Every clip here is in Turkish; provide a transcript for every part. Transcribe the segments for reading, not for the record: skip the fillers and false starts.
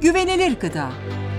Güvenilir gıda.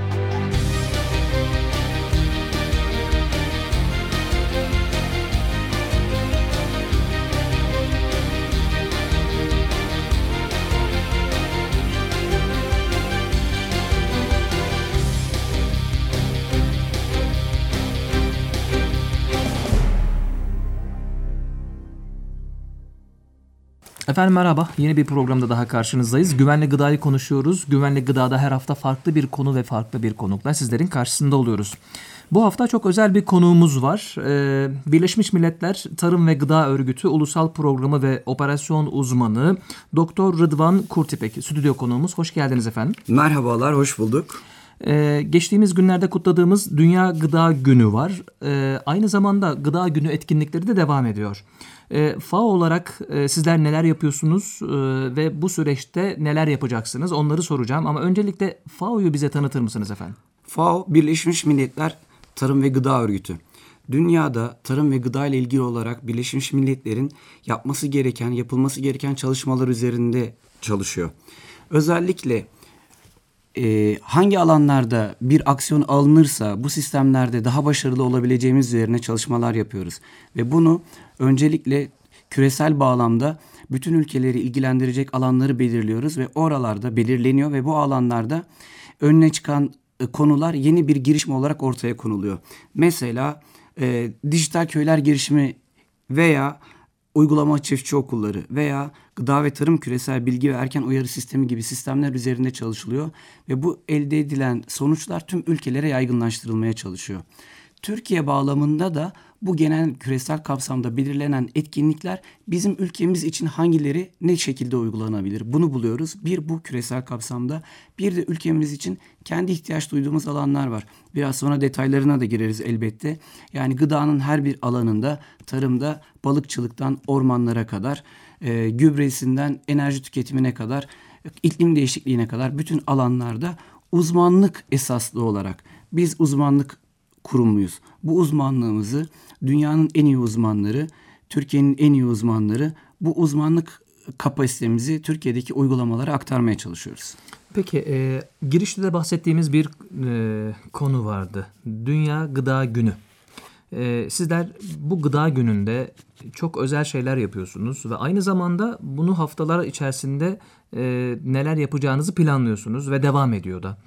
Efendim merhaba, yeni bir programda daha karşınızdayız. Güvenli gıdayı konuşuyoruz. Güvenli gıdada her hafta farklı bir konu ve farklı bir konukla sizlerin karşısında oluyoruz. Bu hafta çok özel bir konuğumuz var. Birleşmiş Milletler Tarım ve Gıda Örgütü Ulusal Programı ve Operasyon Uzmanı Doktor Rıdvan Kurtipek. Stüdyo konuğumuz. Hoş geldiniz efendim. Merhabalar, hoş bulduk. Geçtiğimiz günlerde kutladığımız Dünya Gıda Günü var. Aynı zamanda Gıda Günü etkinlikleri de devam ediyor. FAO olarak sizler neler yapıyorsunuz ve bu süreçte neler yapacaksınız onları soracağım. Ama öncelikle FAO'yu bize tanıtır mısınız efendim? FAO, Birleşmiş Milletler Tarım ve Gıda Örgütü. Dünyada tarım ve gıda ile ilgili olarak Birleşmiş Milletler'in yapılması gereken çalışmalar üzerinde çalışıyor. Özellikle hangi alanlarda bir aksiyon alınırsa bu sistemlerde daha başarılı olabileceğimiz üzerine çalışmalar yapıyoruz. Ve bunu öncelikle küresel bağlamda bütün ülkeleri ilgilendirecek alanları belirliyoruz ve oralarda belirleniyor ve bu alanlarda önüne çıkan konular yeni bir girişim olarak ortaya konuluyor. Mesela dijital köyler girişimi veya uygulama çiftçi okulları veya gıda ve tarım küresel bilgi ve erken uyarı sistemi gibi sistemler üzerinde çalışılıyor ve bu elde edilen sonuçlar tüm ülkelere yaygınlaştırılmaya çalışıyor. Türkiye bağlamında da bu genel küresel kapsamda belirlenen etkinlikler bizim ülkemiz için hangileri ne şekilde uygulanabilir? Bunu buluyoruz. Bir bu küresel kapsamda, bir de ülkemiz için kendi ihtiyaç duyduğumuz alanlar var. Biraz sonra detaylarına da gireriz elbette. Yani gıdanın her bir alanında, tarımda balıkçılıktan ormanlara kadar, gübresinden enerji tüketimine kadar, iklim değişikliğine kadar bütün alanlarda uzmanlık esaslı olarak biz uzmanlık kurumuyuz. Bu uzmanlığımızı dünyanın en iyi uzmanları, Türkiye'nin en iyi uzmanları bu uzmanlık kapasitemizi Türkiye'deki uygulamalara aktarmaya çalışıyoruz. Peki girişte de bahsettiğimiz bir konu vardı. Dünya Gıda Günü. Sizler bu gıda gününde çok özel şeyler yapıyorsunuz ve aynı zamanda bunu haftalar içerisinde neler yapacağınızı planlıyorsunuz ve devam ediyor da.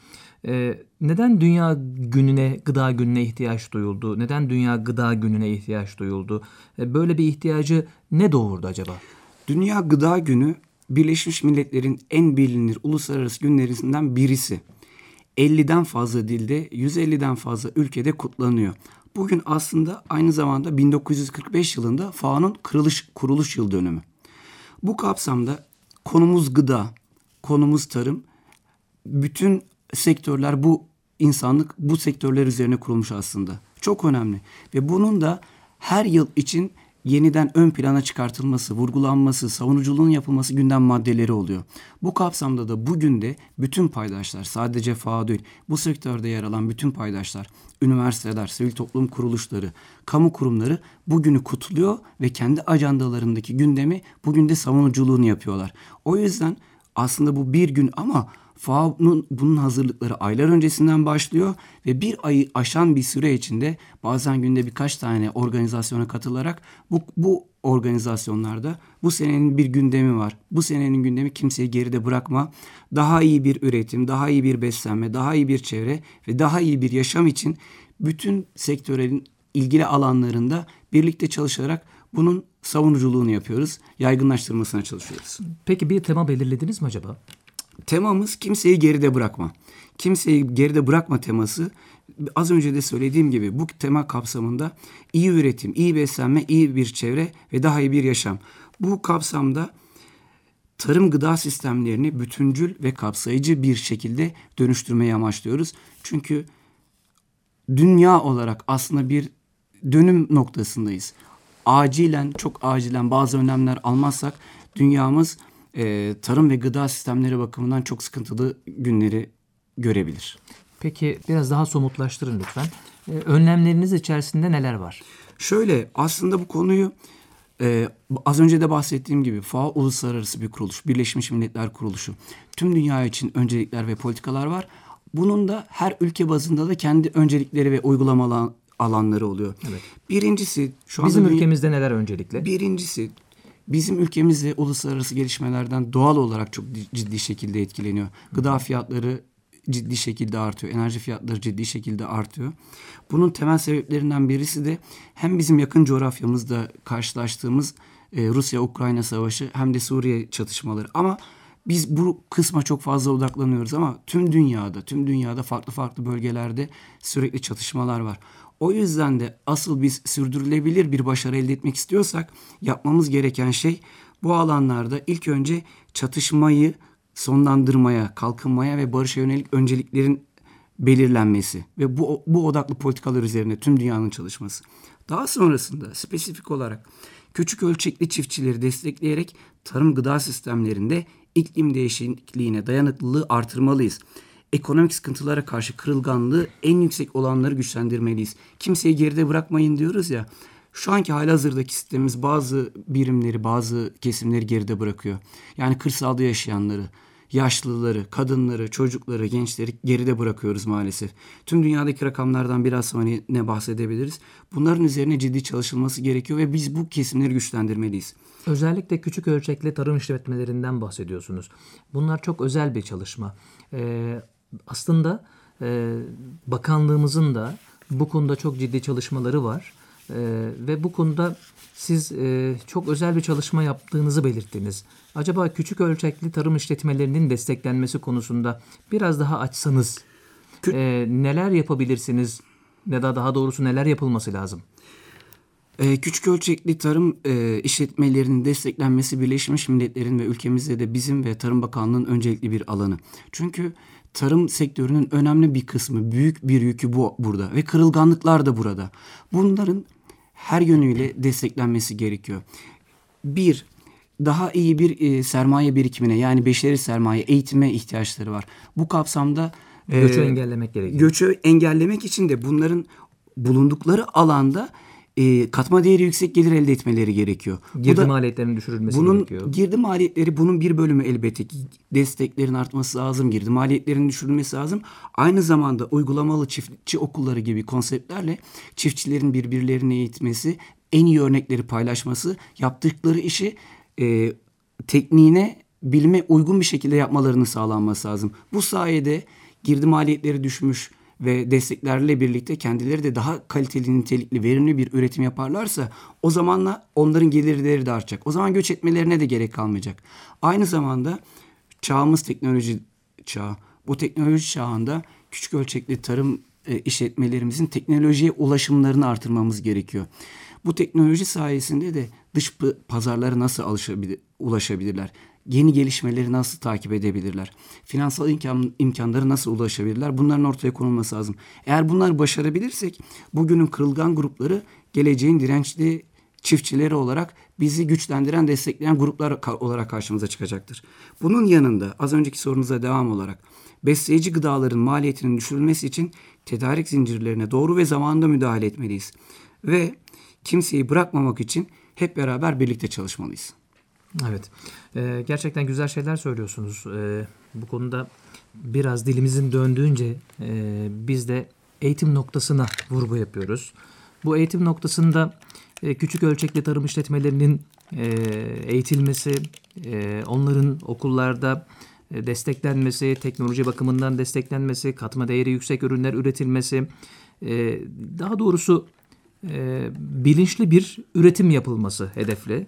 Neden Dünya Günü'ne, Gıda Günü'ne ihtiyaç duyuldu? Neden Dünya Gıda Günü'ne ihtiyaç duyuldu? Böyle bir ihtiyacı ne doğurdu acaba? Dünya Gıda Günü Birleşmiş Milletler'in en bilinir uluslararası günlerinden birisi. 50'den fazla dilde, 150'den fazla ülkede kutlanıyor. Bugün aslında aynı zamanda 1945 yılında FAO'nun kuruluş yıl dönümü. Bu kapsamda konumuz gıda, konumuz tarım, bütün sektörler insanlık bu sektörler üzerine kurulmuş aslında. Çok önemli ve bunun da her yıl için yeniden ön plana çıkartılması, vurgulanması, savunuculuğun yapılması gündem maddeleri oluyor. Bu kapsamda da bugün de bütün paydaşlar, sadece FAO değil, bu sektörde yer alan bütün paydaşlar, üniversiteler, sivil toplum kuruluşları, kamu kurumları bugünü kutluyor ve kendi ajandalarındaki gündemi bugün de savunuculuğunu yapıyorlar. O yüzden aslında bu bir gün ama FAO'nun bunun hazırlıkları aylar öncesinden başlıyor ve bir ayı aşan bir süre içinde bazen günde birkaç tane organizasyona katılarak bu organizasyonlarda bu senenin bir gündemi var. Bu senenin gündemi kimseyi geride bırakma, daha iyi bir üretim, daha iyi bir beslenme, daha iyi bir çevre ve daha iyi bir yaşam için bütün sektörlerin ilgili alanlarında birlikte çalışarak bunun savunuculuğunu yapıyoruz, yaygınlaştırmasına çalışıyoruz. Peki bir tema belirlediniz mi acaba? Temamız kimseyi geride bırakma. Kimseyi geride bırakma teması az önce de söylediğim gibi bu tema kapsamında iyi üretim, iyi beslenme, iyi bir çevre ve daha iyi bir yaşam. Bu kapsamda tarım gıda sistemlerini bütüncül ve kapsayıcı bir şekilde dönüştürmeyi amaçlıyoruz. Çünkü dünya olarak aslında bir dönüm noktasındayız. Çok acilen bazı önlemler almazsak dünyamız tarım ve gıda sistemleri bakımından çok sıkıntılı günleri görebilir. Peki biraz daha somutlaştırın lütfen. Önlemleriniz içerisinde neler var? Şöyle aslında bu konuyu Az önce de bahsettiğim gibi FAO uluslararası bir kuruluş, Birleşmiş Milletler Kuruluşu. Tüm dünya için öncelikler ve politikalar var. Bunun da her ülke bazında da kendi öncelikleri ve uygulama alanları oluyor. Evet. Birincisi şu anda Bizim ülkemizde neler öncelikli? Birincisi bizim ülkemizde uluslararası gelişmelerden doğal olarak çok ciddi şekilde etkileniyor. Gıda fiyatları ciddi şekilde artıyor. Enerji fiyatları ciddi şekilde artıyor. Bunun temel sebeplerinden birisi de hem bizim yakın coğrafyamızda karşılaştığımız Rusya-Ukrayna savaşı hem de Suriye çatışmaları. Ama biz bu kısma çok fazla odaklanıyoruz ama tüm dünyada farklı bölgelerde sürekli çatışmalar var. O yüzden de asıl biz sürdürülebilir bir başarı elde etmek istiyorsak yapmamız gereken şey bu alanlarda ilk önce çatışmayı sonlandırmaya, kalkınmaya ve barışa yönelik önceliklerin belirlenmesi ve bu odaklı politikalar üzerine tüm dünyanın çalışması. Daha sonrasında spesifik olarak küçük ölçekli çiftçileri destekleyerek tarım gıda sistemlerinde iklim değişikliğine dayanıklılığı artırmalıyız. Ekonomik sıkıntılara karşı kırılganlığı en yüksek olanları güçlendirmeliyiz. Kimseyi geride bırakmayın diyoruz ya. Şu anki halihazırdaki sistemimiz bazı birimleri, bazı kesimleri geride bırakıyor. Yani kırsalda yaşayanları, yaşlıları, kadınları, çocukları, gençleri geride bırakıyoruz maalesef. Tüm dünyadaki rakamlardan biraz sonra ne bahsedebiliriz. Bunların üzerine ciddi çalışılması gerekiyor ve biz bu kesimleri güçlendirmeliyiz. Özellikle küçük ölçekli tarım işletmelerinden bahsediyorsunuz. Bunlar çok özel bir çalışma. Aslında bakanlığımızın da bu konuda çok ciddi çalışmaları var. Ve bu konuda siz çok özel bir çalışma yaptığınızı belirttiniz. Acaba küçük ölçekli tarım işletmelerinin desteklenmesi konusunda biraz daha açsanız neler yapabilirsiniz ya da daha doğrusu neler yapılması lazım? Küçük ölçekli tarım işletmelerinin desteklenmesi Birleşmiş Milletler'in ve ülkemizde de bizim ve Tarım Bakanlığı'nın öncelikli bir alanı. Çünkü tarım sektörünün önemli bir kısmı, büyük bir yükü burada ve kırılganlıklar da burada. Bunların her yönüyle desteklenmesi gerekiyor. Bir, daha iyi bir sermaye birikimine yani beşeri sermaye, eğitime ihtiyaçları var. Bu kapsamda Göçü engellemek gerekiyor. Göçü engellemek için de bunların bulundukları alanda katma değeri yüksek gelir elde etmeleri gerekiyor. Girdi maliyetlerinin düşürülmesi gerekiyor. Girdi maliyetleri bunun bir bölümü elbette ki desteklerin artması lazım. Girdi maliyetlerinin düşürülmesi lazım. Aynı zamanda uygulamalı çiftçi okulları gibi konseptlerle çiftçilerin birbirlerini eğitmesi, en iyi örnekleri paylaşması, yaptıkları işi tekniğine, bilime uygun bir şekilde yapmalarını sağlanması lazım. Bu sayede girdi maliyetleri düşmüş ve desteklerle birlikte kendileri de daha kaliteli, nitelikli, verimli bir üretim yaparlarsa o zamanla onların gelirleri de artacak. O zaman göç etmelerine de gerek kalmayacak. Aynı zamanda çağımız teknoloji çağı. Bu teknoloji çağında küçük ölçekli tarım işletmelerimizin teknolojiye ulaşımlarını artırmamız gerekiyor. Bu teknoloji sayesinde de dış pazarlara nasıl ulaşabilirler? Yeni gelişmeleri nasıl takip edebilirler? Finansal imkanları nasıl ulaşabilirler? Bunların ortaya konulması lazım. Eğer bunları başarabilirsek bugünün kırılgan grupları geleceğin dirençli çiftçileri olarak bizi güçlendiren, destekleyen gruplar olarak karşımıza çıkacaktır. Bunun yanında az önceki sorunuza devam olarak besleyici gıdaların maliyetinin düşürülmesi için tedarik zincirlerine doğru ve zamanında müdahale etmeliyiz. Ve kimseyi bırakmamak için hep beraber birlikte çalışmalıyız. Evet. Gerçekten güzel şeyler söylüyorsunuz. Bu konuda biraz dilimizin döndüğünce biz de eğitim noktasına vurgu yapıyoruz. Bu eğitim noktasında küçük ölçekli tarım işletmelerinin eğitilmesi, onların okullarda desteklenmesi, teknoloji bakımından desteklenmesi, katma değeri yüksek ürünler üretilmesi, daha doğrusu bilinçli bir üretim yapılması hedefli.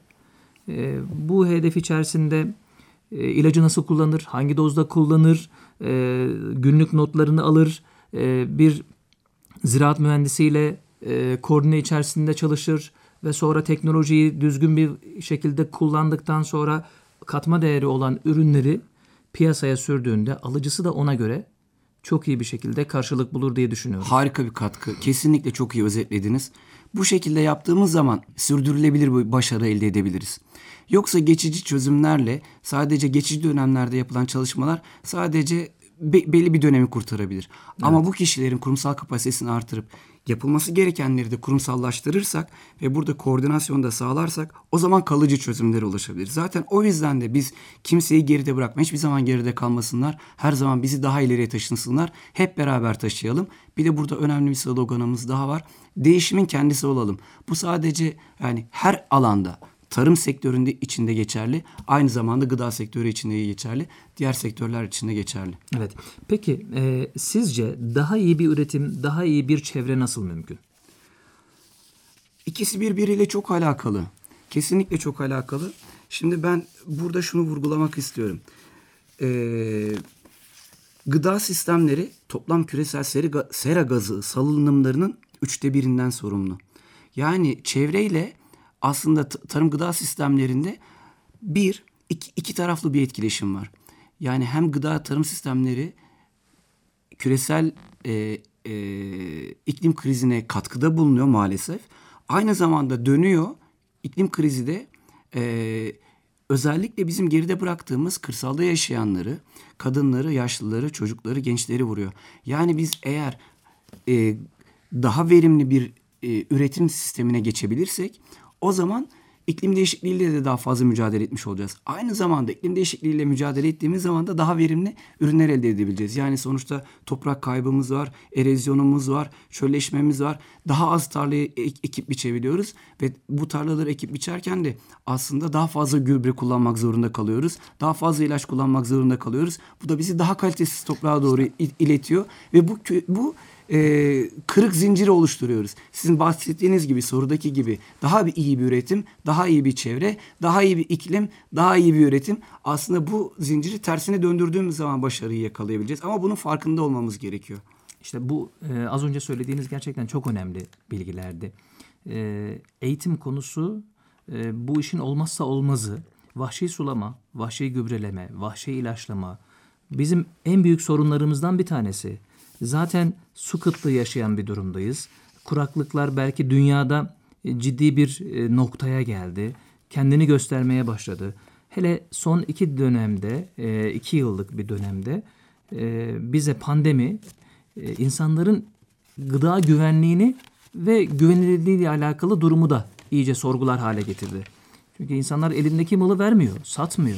Bu hedef içerisinde ilacı nasıl kullanır, hangi dozda kullanır, günlük notlarını alır, bir ziraat mühendisiyle koordine içerisinde çalışır ve sonra teknolojiyi düzgün bir şekilde kullandıktan sonra katma değeri olan ürünleri piyasaya sürdüğünde alıcısı da ona göre çok iyi bir şekilde karşılık bulur diye düşünüyorum. Harika bir katkı. Kesinlikle çok iyi özetlediniz. Bu şekilde yaptığımız zaman sürdürülebilir bir başarı elde edebiliriz. Yoksa geçici çözümlerle sadece geçici dönemlerde yapılan çalışmalar sadece belli bir dönemi kurtarabilir. Evet. Ama bu kişilerin kurumsal kapasitesini artırıp yapılması gerekenleri de kurumsallaştırırsak ve burada koordinasyonu da sağlarsak o zaman kalıcı çözümlere ulaşabiliriz. Zaten o yüzden de biz kimseyi geride bırakma, hiçbir zaman geride kalmasınlar. Her zaman bizi daha ileriye taşınsınlar. Hep beraber taşıyalım. Bir de burada önemli bir sloganımız daha var. Değişimin kendisi olalım. Bu sadece yani her alanda, tarım sektöründe içinde geçerli. Aynı zamanda gıda sektörü içinde geçerli. Diğer sektörler içinde geçerli. Evet. Peki sizce daha iyi bir üretim, daha iyi bir çevre nasıl mümkün? İkisi birbiriyle çok alakalı. Kesinlikle çok alakalı. Şimdi ben burada şunu vurgulamak istiyorum. Gıda sistemleri toplam küresel sera gazı salınımlarının 1/3'ünden sorumlu. Yani çevreyle aslında tarım gıda sistemlerinde iki taraflı bir etkileşim var. Yani hem gıda tarım sistemleri küresel iklim krizine katkıda bulunuyor maalesef. Aynı zamanda dönüyor iklim krizi de özellikle bizim geride bıraktığımız kırsalda yaşayanları, kadınları, yaşlıları, çocukları, gençleri vuruyor. Yani biz eğer daha verimli bir üretim sistemine geçebilirsek o zaman iklim değişikliğiyle de daha fazla mücadele etmiş olacağız. Aynı zamanda iklim değişikliğiyle mücadele ettiğimiz zaman da daha verimli ürünler elde edebileceğiz. Yani sonuçta toprak kaybımız var, erozyonumuz var, çölleşmemiz var. Daha az tarlayı ekip biçebiliyoruz ve bu tarlaları ekip biçerken de aslında daha fazla gübre kullanmak zorunda kalıyoruz. Daha fazla ilaç kullanmak zorunda kalıyoruz. Bu da bizi daha kalitesiz toprağa doğru iletiyor ve bu kırık zinciri oluşturuyoruz. Sizin bahsettiğiniz gibi, sorudaki gibi daha iyi bir üretim, daha iyi bir çevre, daha iyi bir iklim, daha iyi bir üretim. Aslında bu zinciri tersine döndürdüğümüz zaman başarıyı yakalayabileceğiz. Ama bunun farkında olmamız gerekiyor. İşte bu az önce söylediğiniz gerçekten çok önemli bilgilerdi. Eğitim konusu bu işin olmazsa olmazı. Vahşi sulama, vahşi gübreleme, vahşi ilaçlama bizim en büyük sorunlarımızdan bir tanesi. Zaten su kıtlığı yaşayan bir durumdayız. Kuraklıklar belki dünyada ciddi bir noktaya geldi. Kendini göstermeye başladı. Hele son 2 yıllık bir dönemde bize pandemi insanların gıda güvenliğini ve güvenilirliğiyle alakalı durumu da iyice sorgular hale getirdi. Çünkü insanlar elindeki malı vermiyor, satmıyor.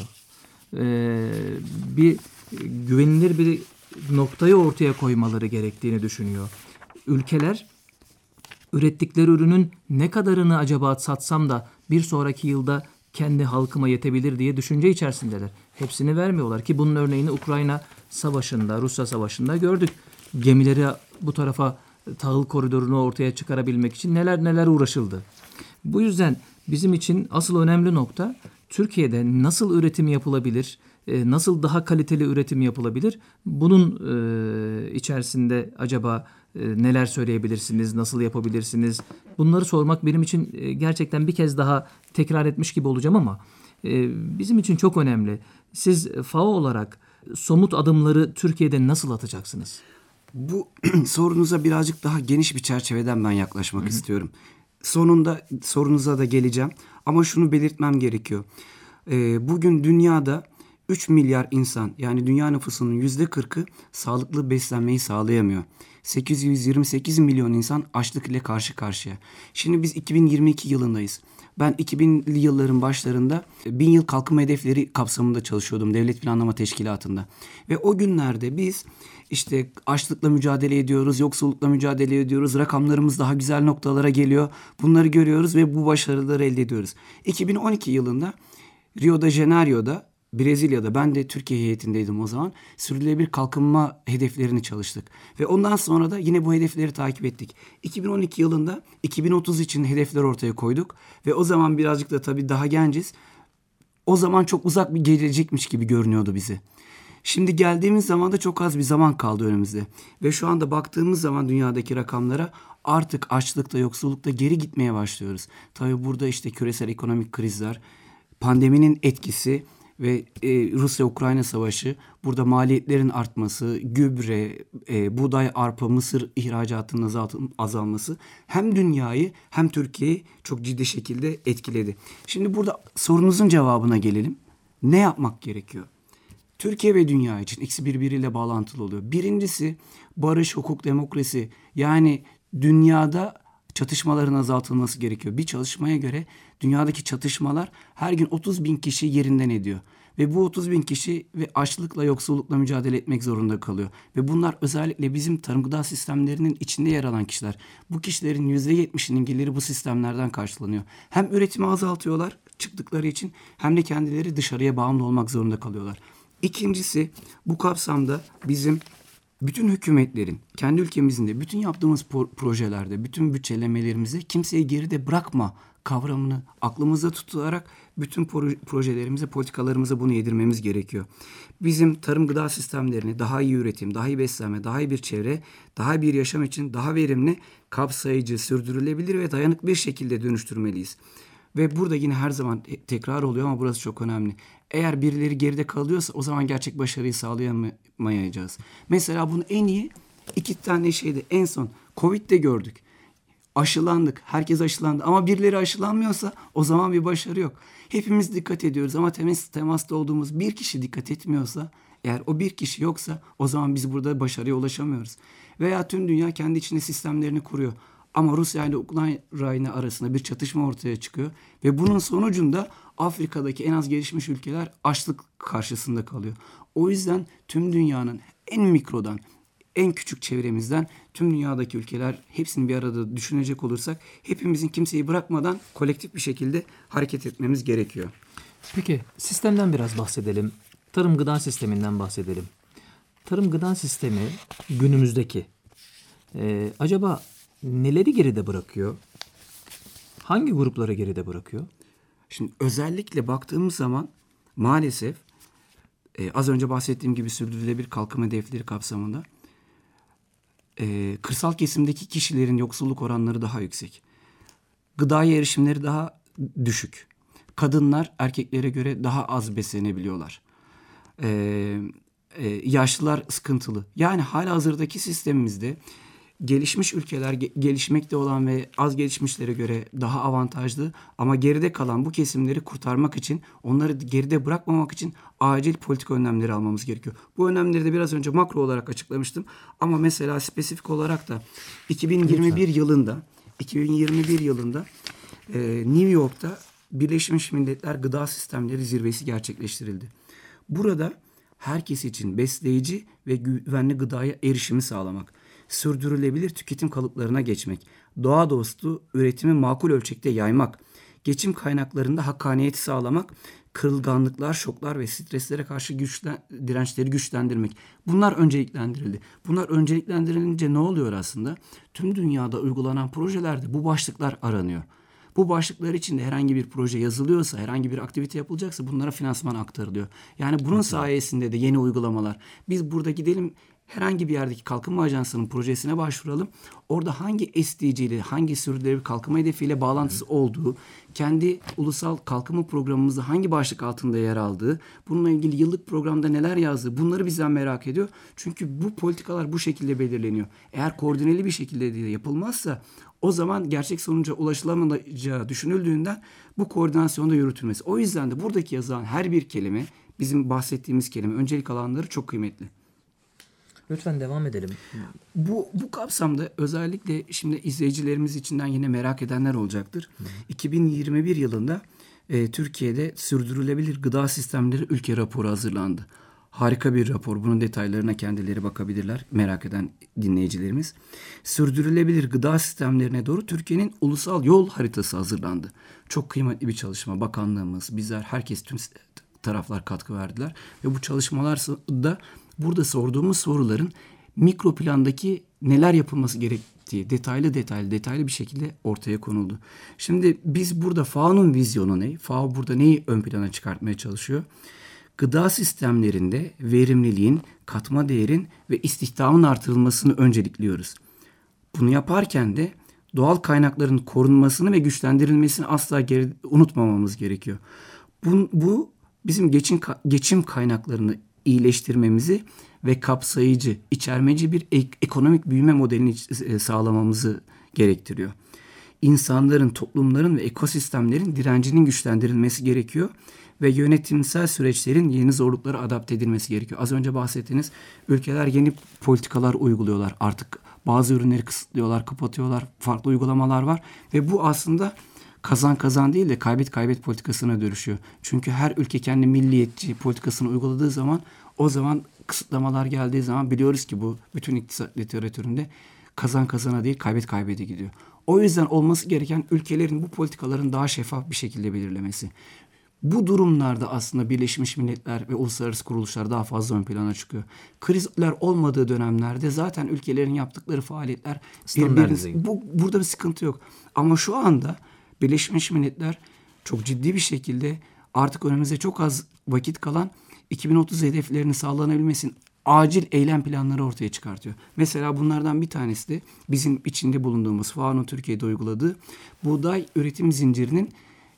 Bir güvenilir bir noktayı ortaya koymaları gerektiğini düşünüyor. Ülkeler ürettikleri ürünün ne kadarını acaba satsam da bir sonraki yılda kendi halkıma yetebilir diye düşünce içerisindeler. Hepsini vermiyorlar ki bunun örneğini Ukrayna Savaşı'nda, Rusya Savaşı'nda gördük. Gemileri bu tarafa tahıl koridorunu ortaya çıkarabilmek için neler uğraşıldı. Bu yüzden bizim için asıl önemli nokta Türkiye'de nasıl üretim yapılabilir, nasıl daha kaliteli üretim yapılabilir? Bunun içerisinde acaba neler söyleyebilirsiniz, nasıl yapabilirsiniz? Bunları sormak benim için gerçekten bir kez daha tekrar etmiş gibi olacağım ama bizim için çok önemli. Siz FAO olarak somut adımları Türkiye'de nasıl atacaksınız? Bu sorunuza birazcık daha geniş bir çerçeveden ben yaklaşmak istiyorum. Sonunda sorunuza da geleceğim ama şunu belirtmem gerekiyor. Bugün dünyada 3 milyar insan yani dünya nüfusunun %40'ı sağlıklı beslenmeyi sağlayamıyor. 828 milyon insan açlık ile karşı karşıya. Şimdi biz 2022 yılındayız. Ben 2000'li yılların başlarında 1000 yıl kalkınma hedefleri kapsamında çalışıyordum Devlet Planlama Teşkilatı'nda. Ve o günlerde biz işte açlıkla mücadele ediyoruz, yoksullukla mücadele ediyoruz. Rakamlarımız daha güzel noktalara geliyor. Bunları görüyoruz ve bu başarıları elde ediyoruz. 2012 yılında Rio de Janeiro'da Brezilya'da ben de Türkiye heyetindeydim o zaman. Sürdürülebilir kalkınma hedeflerini çalıştık. Ve ondan sonra da yine bu hedefleri takip ettik. 2012 yılında 2030 için hedefler ortaya koyduk. Ve o zaman birazcık da tabii daha genciz. O zaman çok uzak bir gelecekmiş gibi görünüyordu bize. Şimdi geldiğimiz zaman da çok az bir zaman kaldı önümüzde. Ve şu anda baktığımız zaman dünyadaki rakamlara artık açlıkta, yoksullukta geri gitmeye başlıyoruz. Tabii burada işte küresel ekonomik krizler, pandeminin etkisi ve Rusya-Ukrayna savaşı, burada maliyetlerin artması, gübre, buğday, arpa, mısır ihracatının azalması hem dünyayı hem Türkiye'yi çok ciddi şekilde etkiledi. Şimdi burada sorunuzun cevabına gelelim. Ne yapmak gerekiyor? Türkiye ve dünya için ikisi birbiriyle bağlantılı oluyor. Birincisi barış, hukuk, demokrasi. Yani dünyada çatışmaların azaltılması gerekiyor. Bir çalışmaya göre dünyadaki çatışmalar her gün 30 bin kişi yerinden ediyor. Ve bu 30 bin kişi ve açlıkla, yoksullukla mücadele etmek zorunda kalıyor. Ve bunlar özellikle bizim tarım gıda sistemlerinin içinde yer alan kişiler. Bu kişilerin %70'inin geliri bu sistemlerden karşılanıyor. Hem üretimi azaltıyorlar çıktıkları için hem de kendileri dışarıya bağımlı olmak zorunda kalıyorlar. İkincisi, bu kapsamda bizim bütün hükümetlerin, kendi ülkemizin de bütün yaptığımız projelerde, bütün bütçelemelerimizde kimseyi geride bırakma kavramını aklımızda tutarak bütün projelerimize, politikalarımıza bunu yedirmemiz gerekiyor. Bizim tarım gıda sistemlerini daha iyi üretim, daha iyi beslenme, daha iyi bir çevre, daha iyi bir yaşam için daha verimli, kapsayıcı, sürdürülebilir ve dayanıklı bir şekilde dönüştürmeliyiz. Ve burada yine her zaman tekrar oluyor ama burası çok önemli. Eğer birileri geride kalıyorsa o zaman gerçek başarıyı sağlayamayacağız. Mesela bunu en iyi 2 tane şeyde en son Covid'de gördük. Aşılandık, herkes aşılandı ama birileri aşılanmıyorsa o zaman bir başarı yok. Hepimiz dikkat ediyoruz ama temasta olduğumuz bir kişi dikkat etmiyorsa, eğer o bir kişi yoksa o zaman biz burada başarıya ulaşamıyoruz. Veya tüm dünya kendi içinde sistemlerini kuruyor. Ama Rusya ile Ukrayna arasında bir çatışma ortaya çıkıyor. Ve bunun sonucunda Afrika'daki en az gelişmiş ülkeler açlık karşısında kalıyor. O yüzden tüm dünyanın en mikrodan, en küçük çevremizden tüm dünyadaki ülkeler hepsini bir arada düşünecek olursak hepimizin kimseyi bırakmadan kolektif bir şekilde hareket etmemiz gerekiyor. Peki sistemden biraz bahsedelim. Tarım gıda sisteminden bahsedelim. Tarım gıda sistemi günümüzdeki acaba neleri geride bırakıyor? Hangi grupları geride bırakıyor? Şimdi özellikle baktığımız zaman maalesef az önce bahsettiğim gibi sürdürülebilir kalkınma hedefleri kapsamında kırsal kesimdeki kişilerin yoksulluk oranları daha yüksek. Gıdaya erişimleri daha düşük. Kadınlar erkeklere göre daha az beslenebiliyorlar. Yaşlılar sıkıntılı. Yani halihazırdaki sistemimizde gelişmiş ülkeler gelişmekte olan ve az gelişmişlere göre daha avantajlı ama geride kalan bu kesimleri kurtarmak için, onları geride bırakmamak için acil politika önlemleri almamız gerekiyor. Bu önlemleri de biraz önce makro olarak açıklamıştım ama mesela spesifik olarak da 2021 yılında New York'ta Birleşmiş Milletler Gıda Sistemleri Zirvesi gerçekleştirildi. Burada herkes için besleyici ve güvenli gıdaya erişimi sağlamak, sürdürülebilir tüketim kalıplarına geçmek, doğa dostu üretimi makul ölçekte yaymak, geçim kaynaklarında hakkaniyeti sağlamak, kırılganlıklar, şoklar ve streslere karşı dirençleri güçlendirmek. Bunlar önceliklendirildi. Bunlar önceliklendirilince ne oluyor aslında? Tüm dünyada uygulanan projelerde bu başlıklar aranıyor. Bu başlıklar içinde herhangi bir proje yazılıyorsa, herhangi bir aktivite yapılacaksa bunlara finansman aktarılıyor. Yani bunun sayesinde de yeni uygulamalar. Biz burada gidelim herhangi bir yerdeki kalkınma ajansının projesine başvuralım. Orada hangi SDG ile, hangi sürdürülebilir kalkınma hedefiyle bağlantısı olduğu, kendi ulusal kalkınma programımızda hangi başlık altında yer aldığı, bununla ilgili yıllık programda neler yazdığı, bunları bizden merak ediyor. Çünkü bu politikalar bu şekilde belirleniyor. Eğer koordineli bir şekilde de yapılmazsa o zaman gerçek sonuca ulaşılamayacağı düşünüldüğünden bu koordinasyonda yürütülmesi. O yüzden de buradaki yazılan her bir kelime, bizim bahsettiğimiz kelime, öncelik alanları çok kıymetli. Lütfen devam edelim. Bu kapsamda özellikle şimdi izleyicilerimiz içinden yine merak edenler olacaktır. 2021 yılında Türkiye'de sürdürülebilir gıda sistemleri ülke raporu hazırlandı. Harika bir rapor. Bunun detaylarına kendileri bakabilirler. Merak eden dinleyicilerimiz. Sürdürülebilir gıda sistemlerine doğru Türkiye'nin ulusal yol haritası hazırlandı. Çok kıymetli bir çalışma. Bakanlığımız, bizler, herkes, tüm taraflar katkı verdiler. Ve bu çalışmalarda burada sorduğumuz soruların mikro plandaki neler yapılması gerektiği detaylı bir şekilde ortaya konuldu. Şimdi biz burada FAO'nun vizyonu ne? FAO burada neyi ön plana çıkartmaya çalışıyor? Gıda sistemlerinde verimliliğin, katma değerin ve istihdamın artırılmasını öncelikliyoruz. Bunu yaparken de doğal kaynakların korunmasını ve güçlendirilmesini asla unutmamamız gerekiyor. Bu bizim geçim kaynaklarını iyileştirmemizi ve kapsayıcı, içermeci bir ekonomik büyüme modelini sağlamamızı gerektiriyor. İnsanların, toplumların ve ekosistemlerin direncinin güçlendirilmesi gerekiyor ve yönetimsel süreçlerin yeni zorluklara adapte edilmesi gerekiyor. Az önce bahsettiğiniz ülkeler yeni politikalar uyguluyorlar. Artık Bazı ürünleri kısıtlıyorlar, kapatıyorlar. Farklı uygulamalar var. Ve bu aslında kazan kazan değil de kaybet kaybet politikasına dönüşüyor. Çünkü her ülke kendi milliyetçi politikasını uyguladığı zaman, o zaman kısıtlamalar geldiği zaman biliyoruz ki bu bütün iktisat literatüründe kazan kazana değil kaybet kaybete gidiyor. O yüzden olması gereken ülkelerin bu politikaların daha şeffaf bir şekilde belirlemesi. Bu durumlarda aslında Birleşmiş Milletler ve uluslararası kuruluşlar daha fazla ön plana çıkıyor. Krizler olmadığı dönemlerde zaten ülkelerin yaptıkları faaliyetler burada bir sıkıntı yok. Ama şu anda Birleşmiş Milletler çok ciddi bir şekilde artık önümüzde çok az vakit kalan 2030 hedeflerinin sağlanabilmesinin acil eylem planları ortaya çıkartıyor. Mesela bunlardan bir tanesi de bizim içinde bulunduğumuz FAO'nun Türkiye'de uyguladığı buğday üretim zincirinin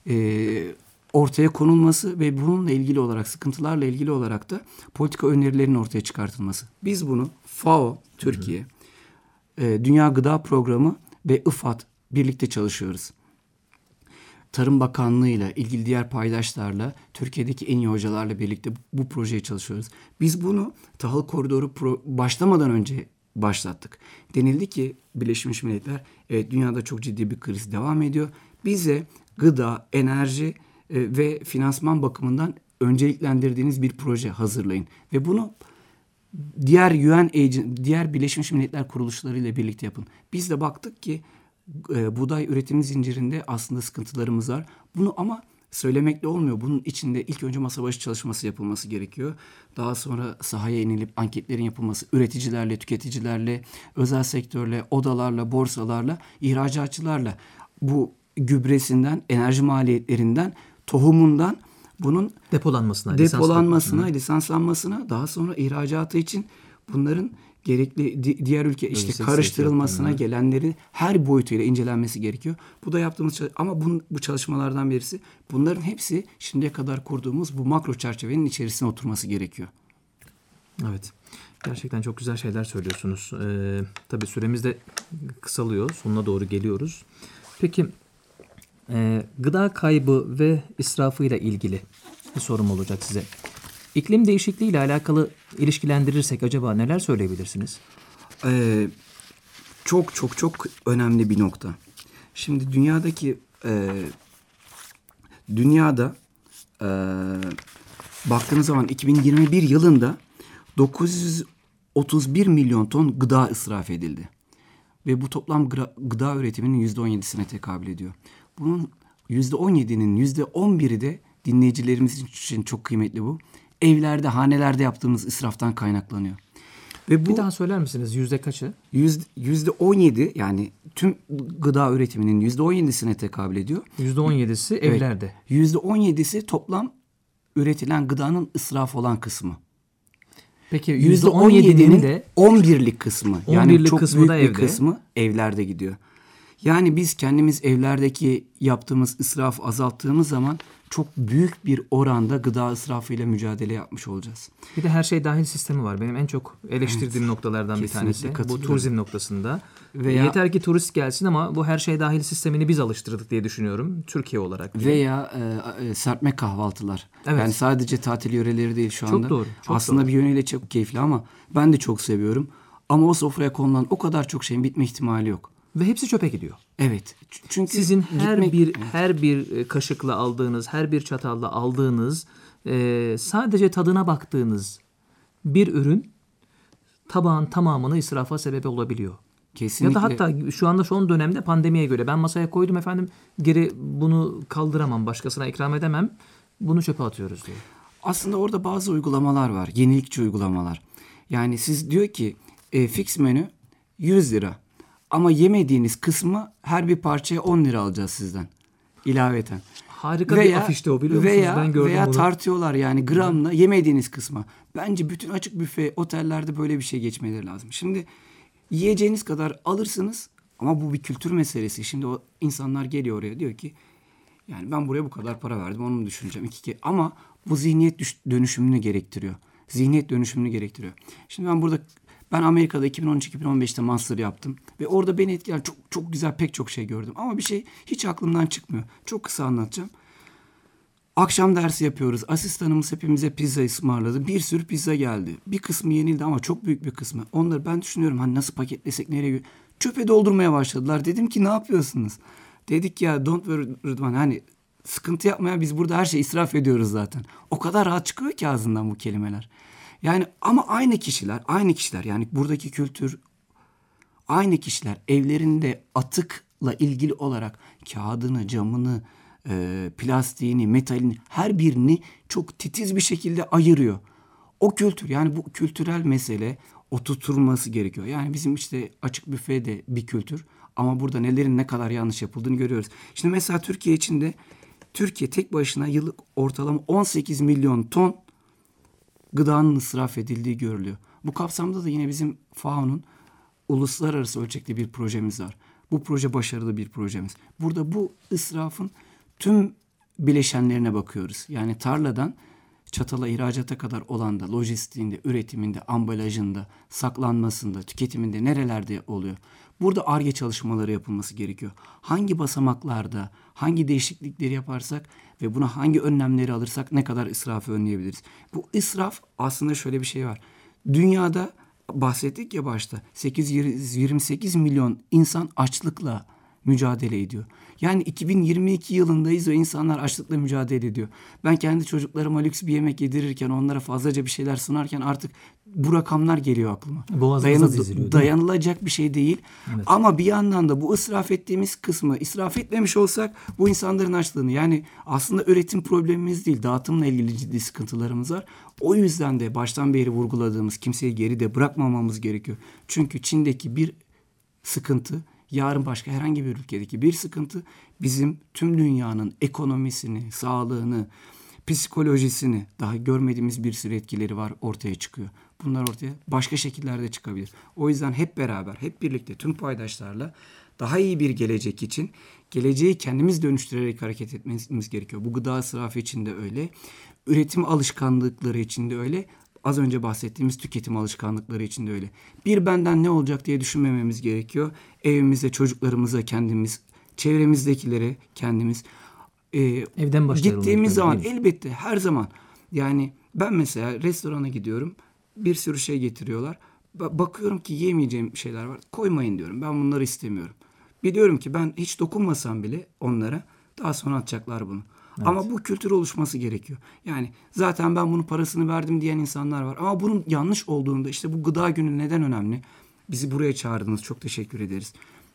ortaya konulması ve bununla ilgili olarak, sıkıntılarla ilgili olarak da politika önerilerinin ortaya çıkartılması. Biz bunu FAO, Türkiye, Dünya Gıda Programı ve IFAD birlikte çalışıyoruz. Tarım Bakanlığı ile ilgili diğer paydaşlarla, Türkiye'deki en iyi hocalarla birlikte bu projeye çalışıyoruz. Biz bunu tahıl koridoru başlamadan önce başlattık. Denildi ki Birleşmiş Milletler, evet, dünyada çok ciddi bir kriz devam ediyor. Bize gıda, enerji ve finansman bakımından önceliklendirdiğiniz bir proje hazırlayın. Ve bunu diğer diğer Birleşmiş Milletler kuruluşlarıyla birlikte yapın. Biz de baktık ki buğday üretim zincirinde aslında sıkıntılarımız var. Bunu ama söylemekle olmuyor. Bunun içinde ilk önce masa başı çalışması yapılması gerekiyor. Daha sonra sahaya inilip anketlerin yapılması, üreticilerle, tüketicilerle, özel sektörle, odalarla, borsalarla, ihracatçılarla, bu gübresinden, enerji maliyetlerinden, tohumundan bunun depolanmasına, lisanslanmasına, daha sonra ihracatı için bunların gerekli diğer ülke işte karıştırılmasına, gelenleri her boyutuyla incelenmesi gerekiyor. Bu da yaptığımız ama bu çalışmalardan birisi, bunların hepsi şimdiye kadar kurduğumuz bu makro çerçevenin içerisine oturması gerekiyor. Evet. Gerçekten çok güzel şeyler söylüyorsunuz. Tabii süremiz de kısalıyor. Sonuna doğru geliyoruz. Peki gıda kaybı ve israfıyla ilgili bir sorum olacak size. İklim değişikliği ile alakalı ilişkilendirirsek acaba neler söyleyebilirsiniz? Çok çok çok önemli bir nokta. Şimdi dünyada baktığınız zaman 2021 yılında 931 milyon ton gıda israf edildi. Ve bu toplam gıda üretiminin %17'sine tekabül ediyor. Bunun %17'nin %11'i de dinleyicilerimiz için çok kıymetli bu. Evlerde, hanelerde yaptığımız israftan kaynaklanıyor. Ve bu, bir daha söyler misiniz? Yüzde kaçı? %17, yani tüm gıda üretiminin %17'sine tekabül ediyor. %17'si evlerde. Evet, %17'si toplam üretilen gıdanın israf olan kısmı. Peki %17'nin de 11'lik kısmı. Yani çok kısmı büyük da bir kısmı evlerde gidiyor. Yani biz kendimiz evlerdeki yaptığımız israfı azalttığımız zaman çok büyük bir oranda gıda israfıyla mücadele yapmış olacağız. Bir de her şey dahil sistemi var. Benim en çok eleştirdiğim noktalardan bir tanesi. Bu turizm noktasında. Yeter ki turist gelsin ama bu her şey dahil sistemini biz alıştırdık diye düşünüyorum. Türkiye olarak. Veya serpme kahvaltılar. Evet. Yani sadece tatil yöreleri değil şu anda. Çok doğru. Aslında bir yönüyle çok keyifli ama ben de çok seviyorum. Ama o sofraya konulan o kadar çok şeyin bitme ihtimali yok. Ve hepsi çöpe gidiyor. Evet. Çünkü sizin her bir kaşıkla aldığınız, her bir çatalla aldığınız, sadece tadına baktığınız bir ürün tabağın tamamını israfa sebep olabiliyor. Kesinlikle. Ya da hatta şu anda son dönemde pandemiye göre ben masaya koydum efendim, geri bunu kaldıramam, başkasına ikram edemem, bunu çöpe atıyoruz diyor. Aslında orada bazı uygulamalar var, yenilikçi uygulamalar. Yani siz diyor ki fix menü 100 lira. Ama yemediğiniz kısmı her bir parçaya 10 lira alacağız sizden ilaveten. Harika bir afişte o, biliyor musunuz? Ben gördüm veya bunu. Tartıyorlar yani gramla yemediğiniz kısma. Bence bütün açık büfe otellerde böyle bir şey geçmeleri lazım. Şimdi yiyeceğiniz kadar alırsınız ama bu bir kültür meselesi. Şimdi o insanlar geliyor oraya, diyor ki yani ben buraya bu kadar para verdim, onu mu düşüneceğim? Ama bu zihniyet dönüşümünü gerektiriyor. Şimdi ben Amerika'da 2013-2015'te master yaptım ve orada beni etkileyen çok çok güzel pek çok şey gördüm. Ama bir şey hiç aklımdan çıkmıyor. Çok kısa anlatacağım. Akşam dersi yapıyoruz. Asistanımız hepimize pizza ısmarladı. Bir sürü pizza geldi. Bir kısmı yenildi ama çok büyük bir kısmı. Onları ben düşünüyorum, hani nasıl paketlesek, nereye çöpe doldurmaya başladılar. Dedim ki ne yapıyorsunuz? Dedik ya don't worry Rıdvan, hani sıkıntı yapmaya, biz burada her şeyi israf ediyoruz zaten. O kadar rahat çıkıyor ki ağzından bu kelimeler. Yani ama aynı kişiler yani buradaki kültür, aynı kişiler evlerinde atıkla ilgili olarak kağıdını, camını, plastiğini, metalini, her birini çok titiz bir şekilde ayırıyor. O kültür, yani bu kültürel mesele oturtulması gerekiyor. Yani bizim işte açık büfe de bir kültür ama burada nelerin ne kadar yanlış yapıldığını görüyoruz. Şimdi mesela Türkiye tek başına yıllık ortalama 18 milyon ton gıdanın israf edildiği görülüyor. Bu kapsamda da yine bizim FAO'nun uluslararası ölçekli bir projemiz var. Bu proje başarılı bir projemiz. Burada bu israfın tüm bileşenlerine bakıyoruz. Yani tarladan çatala, ihracata kadar olan da, lojistiğinde, üretiminde, ambalajında, saklanmasında, tüketiminde nerelerde oluyor? Burada Ar-Ge çalışmaları yapılması gerekiyor. Hangi basamaklarda, hangi değişiklikleri yaparsak ve buna hangi önlemleri alırsak ne kadar israfı önleyebiliriz? Bu israf, aslında şöyle bir şey var. Dünyada bahsettik ya başta, 828 milyon insan açlıkla mücadele ediyor. Yani 2022 yılındayız ve insanlar açlıkla mücadele ediyor. Ben kendi çocuklarıma lüks bir yemek yedirirken, onlara fazlaca bir şeyler sunarken artık bu rakamlar geliyor aklıma. Dayanılacak bir şey değil. Evet. Ama bir yandan da bu israf ettiğimiz kısmı israf etmemiş olsak bu insanların açlığını, yani aslında üretim problemimiz değil, dağıtımla ilgili ciddi sıkıntılarımız var. O yüzden de baştan beri vurguladığımız, kimseyi geride bırakmamamız gerekiyor. Çünkü Çin'deki bir sıkıntı, yarın başka herhangi bir ülkedeki bir sıkıntı bizim tüm dünyanın ekonomisini, sağlığını, psikolojisini, daha görmediğimiz bir sürü etkileri var, ortaya çıkıyor. Bunlar ortaya başka şekillerde çıkabilir. O yüzden hep beraber, hep birlikte tüm paydaşlarla daha iyi bir gelecek için geleceği kendimiz dönüştürerek hareket etmemiz gerekiyor. Bu gıda israfı için de öyle, üretim alışkanlıkları için de öyle, az önce bahsettiğimiz tüketim alışkanlıkları için de öyle. Bir benden ne olacak diye düşünmememiz gerekiyor. Evimize, çocuklarımıza kendimiz, çevremizdekilere kendimiz, evden gittiğimiz zaman elbette her zaman, yani ben mesela restorana gidiyorum, bir sürü şey getiriyorlar. Bakıyorum ki yemeyeceğim şeyler var. Koymayın diyorum. Ben bunları istemiyorum. Biliyorum ki ben hiç dokunmasam bile onlara daha sonra atacaklar bunu. Evet. Ama bu kültür oluşması gerekiyor. Yani zaten ben bunun parasını verdim diyen insanlar var. Ama bunun yanlış olduğunda, işte bu gıda günü neden önemli? Bizi buraya çağırdınız. Çok teşekkür ederiz.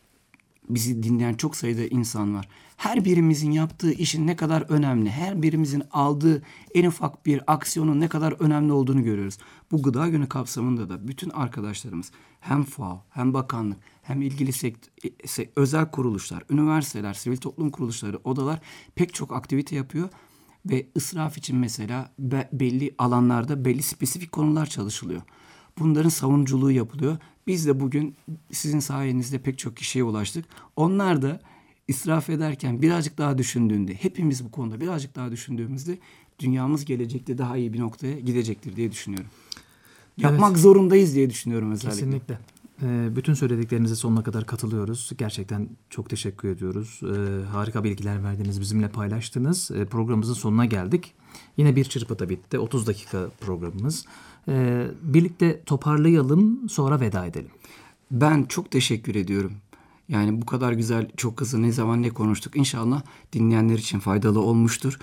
Bizi dinleyen çok sayıda insan var. Her birimizin yaptığı işin ne kadar önemli, her birimizin aldığı en ufak bir aksiyonun ne kadar önemli olduğunu görüyoruz. Bu gıda günü kapsamında da bütün arkadaşlarımız, hem FAO, hem bakanlık, hem ilgili özel kuruluşlar, üniversiteler, sivil toplum kuruluşları, odalar pek çok aktivite yapıyor. Ve israf için mesela belli alanlarda belli spesifik konular çalışılıyor. Bunların savunuculuğu yapılıyor. Biz de bugün sizin sayenizde pek çok kişiye ulaştık. Onlar da israf ederken birazcık daha düşündüğünde, hepimiz bu konuda birazcık daha düşündüğümüzde dünyamız gelecekte daha iyi bir noktaya gidecektir diye düşünüyorum. Yapmak zorundayız diye düşünüyorum özellikle. Kesinlikle. Bütün söylediklerinize sonuna kadar katılıyoruz. Gerçekten çok teşekkür ediyoruz. Harika bilgiler verdiniz, bizimle paylaştınız. Programımızın sonuna geldik. Yine bir çırpıda bitti. 30 dakika programımız. Birlikte toparlayalım, sonra veda edelim. Ben çok teşekkür ediyorum. Yani bu kadar güzel, çok hızlı ne zaman ne konuştuk. İnşallah dinleyenler için faydalı olmuştur.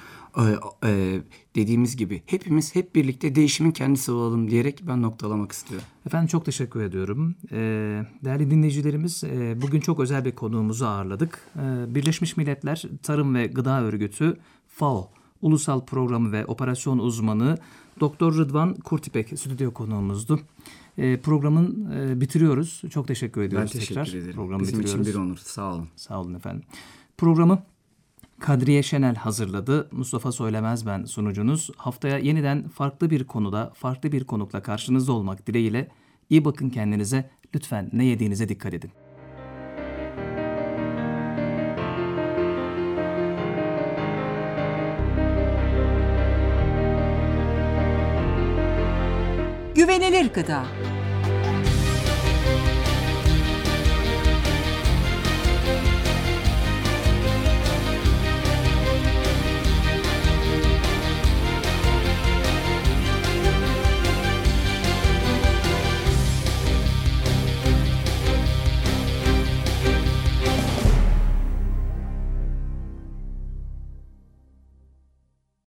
Dediğimiz gibi hepimiz hep birlikte değişimin kendisi olalım diyerek ben noktalamak istiyorum. Efendim çok teşekkür ediyorum. Değerli dinleyicilerimiz, bugün çok özel bir konuğumuzu ağırladık. Birleşmiş Milletler Tarım ve Gıda Örgütü FAO Ulusal Programı ve Operasyon Uzmanı Doktor Rıdvan Kurtipek stüdyo konuğumuzdu. Programın bitiriyoruz. Çok teşekkür ediyoruz. Ben teşekkür ederim. Programı bizim bitiriyoruz. için bir onur. Sağ olun. Sağ olun efendim. Programı Kadriye Şenel hazırladı. Mustafa Söylemez ben sunucunuz. Haftaya yeniden farklı bir konuda, farklı bir konukla karşınızda olmak dileğiyle. İyi bakın kendinize. Lütfen ne yediğinize dikkat edin. Güvenilir gıda.